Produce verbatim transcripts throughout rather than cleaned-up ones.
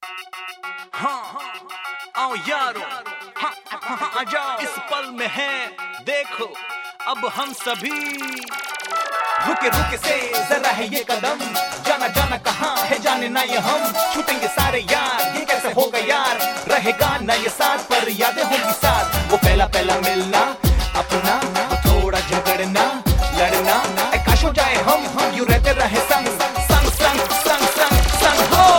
हाँ आओ यारो, हाँ हाँ आ जाओ, इस पल में है देखो अब हम सभी। रुके रुके से जरा है ये कदम, जाना जाना कहाँ है जाने ना ये हम। छूटेंगे सारे यार ये कैसे होगा यार, रहेगा ना ये साथ पर यादें होंगी साथ। वो पहला पहला मिलना अपना, थोड़ा झगड़ना लड़ना, काश हो जाए हम हम यूं रहते रहे संग संग संग संग संग संग हो।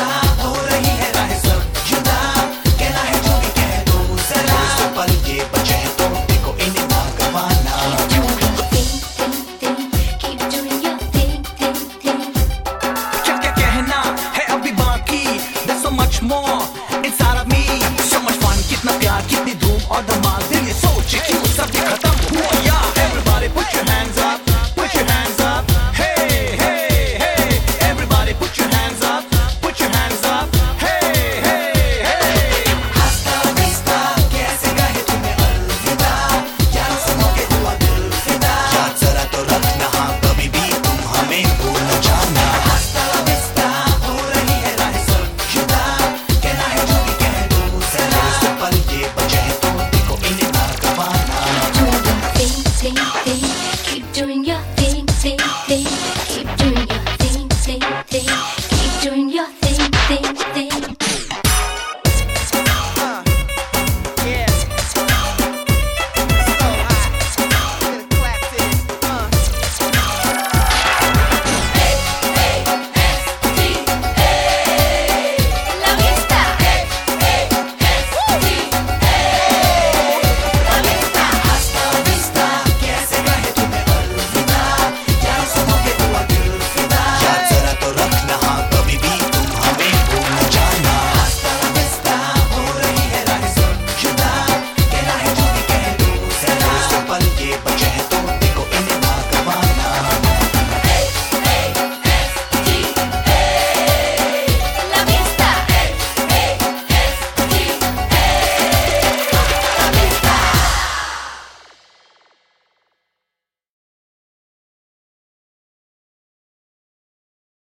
But